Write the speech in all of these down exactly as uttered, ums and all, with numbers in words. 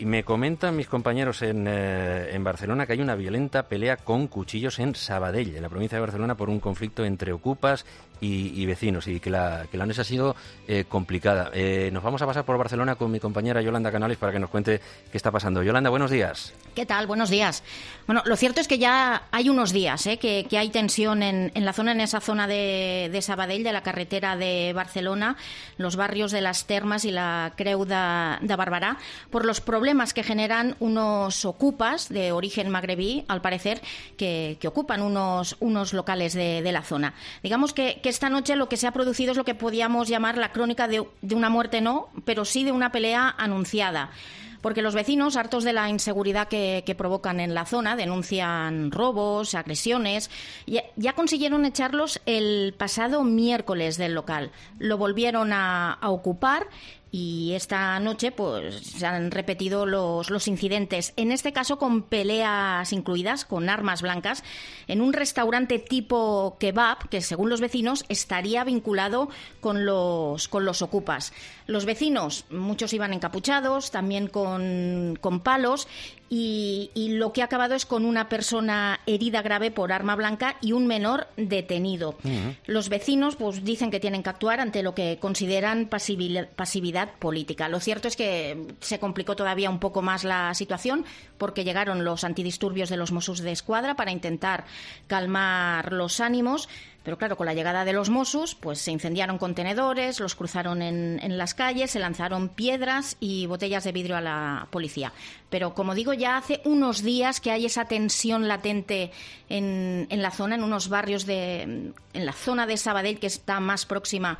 Y me comentan mis compañeros en, eh, en Barcelona que hay una violenta pelea con cuchillos en Sabadell, en la provincia de Barcelona, por un conflicto entre ocupas y, y vecinos, y que la, que la noche ha sido eh, complicada. Eh, nos vamos a pasar por Barcelona con mi compañera Yolanda Canales para que nos cuente qué está pasando. Yolanda, buenos días. ¿Qué tal? Buenos días. Bueno, lo cierto es que ya hay unos días eh, que, que hay tensión en, en la zona, en esa zona de, de Sabadell, de la carretera de Barcelona, los barrios de Las Termas y la Creu de, de Barberà, por los problemas que generan unos ocupas de origen magrebí, al parecer, que, que ocupan unos, unos locales de, de la zona. Digamos que, que esta noche lo que se ha producido es lo que podíamos llamar la crónica de, de una muerte, no, pero sí de una pelea anunciada. Porque los vecinos, hartos de la inseguridad que, que provocan en la zona, denuncian robos, agresiones. Ya, ya consiguieron echarlos el pasado miércoles del local. Lo volvieron a, a ocupar y esta noche pues se han repetido los, los incidentes, en este caso con peleas incluidas, con armas blancas, en un restaurante tipo kebab que, según los vecinos, estaría vinculado con los, con los ocupas. Los vecinos, muchos iban encapuchados, también con, con palos, y, y lo que ha acabado es con una persona herida grave por arma blanca y un menor detenido. Uh-huh. Los vecinos pues dicen que tienen que actuar ante lo que consideran pasividad, pasividad política. Lo cierto es que se complicó todavía un poco más la situación porque llegaron los antidisturbios de los Mossos de Escuadra para intentar calmar los ánimos. Pero claro, con la llegada de los Mossos, pues se incendiaron contenedores, los cruzaron en, en las calles, se lanzaron piedras y botellas de vidrio a la policía. Pero, como digo, ya hace unos días que hay esa tensión latente en, en la zona, en unos barrios de... en la zona de Sabadell, que está más próxima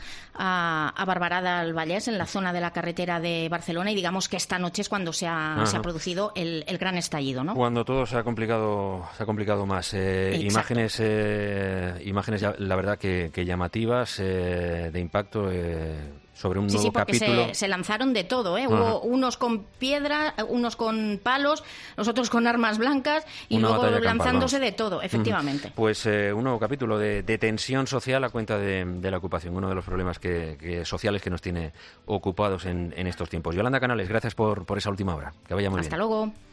a, a Barberà del Vallès, en la zona de la carretera de Barcelona, y digamos que esta noche es cuando se ha, se ha producido el, el gran estallido, ¿no? Cuando todo se ha complicado, se ha complicado más. Eh, imágenes, eh, imágenes ya, la verdad que, que llamativas, eh, de impacto, eh, sobre un sí, nuevo sí, porque capítulo. Se, se lanzaron de todo, ¿eh? Hubo unos con piedra, unos con palos, los otros con armas blancas y Una luego lanzándose campal, de todo, efectivamente. Uh-huh. Pues eh, un nuevo capítulo de, de tensión social a cuenta de, de la ocupación, uno de los problemas que, que sociales que nos tiene ocupados en, en estos tiempos. Yolanda Canales, gracias por, por esa última hora. Que vaya muy bien. Hasta luego.